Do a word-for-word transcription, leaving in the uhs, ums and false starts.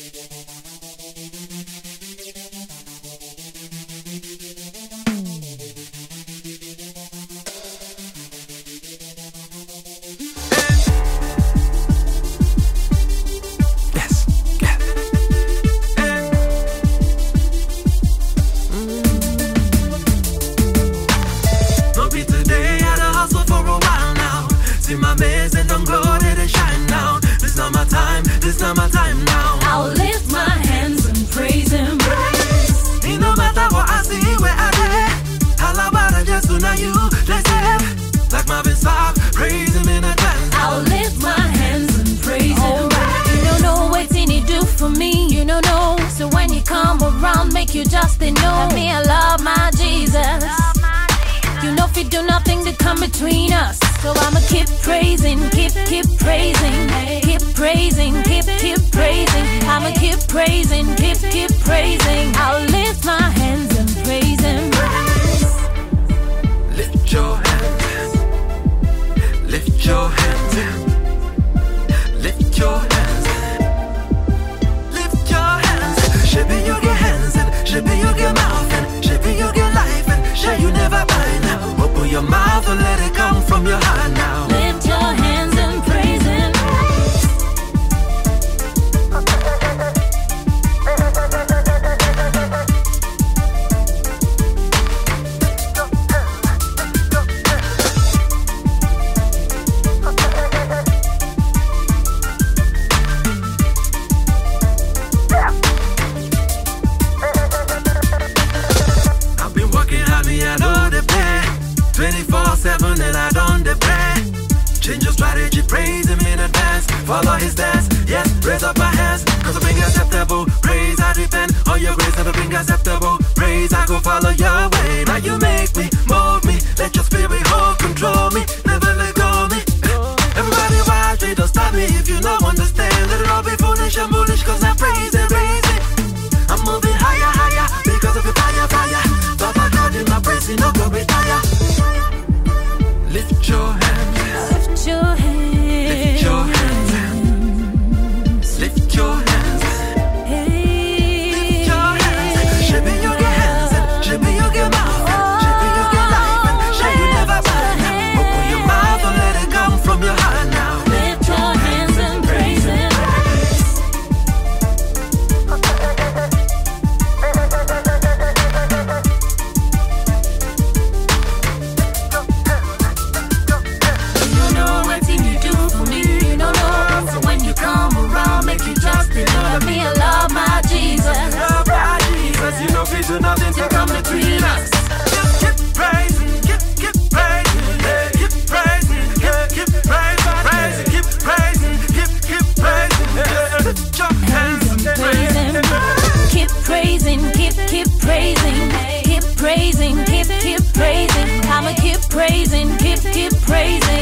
You just didn't know me, I love my Jesus. You know if you do nothing to come between us. So I'ma keep praising, keep, keep praising, keep praising, keep, keep praising. I'ma keep praising, keep, keep praising. I'll lift my hands and praise Him. Lift your hands, lift your hands, lift your hands, lift your hands. Shipping you get hands and shipping you get mouth and shipping you get life and share you never buy now. Open your mouth and let it come from your heart now. Lift your hands and praise Him. twenty-four seven and I don't depend. Change your strategy, praise Him in advance. Follow His dance, yes, raise up my hands. Cause I bring acceptable praise, I depend on your grace. Never bring acceptable praise, I go follow your way. Now you make me, mold me, let your spirit hold, control me, never let go of me. Everybody watch me, don't stop me if you don't understand. Let it all be foolish and bullish, cause I praise it, raise it. I'm moving higher, higher, because of your fire, fire. Papa God in my praise, no go retire. Lift your hands, lift your hands, lift your hands, lift your hands, hey. Lift your hands. Shipping you get hands and shipping you get mouth and shipping you get life and share you never buy now. Open your mouth and let it come from your heart now. Lift your hands and praise Him. Me, I love my Jesus. Love my Jesus. You know, we do nothing to come between us. Just keep praising, keep, keep praising, yeah. Keep praising, yeah. Keep praising, praising, keep praising, keep, keep praising, yeah. Lift your hands and praise Him. Keep praising, keep, keep praising, keep praising, keep, keep praising. I'ma keep praising, keep, keep praising.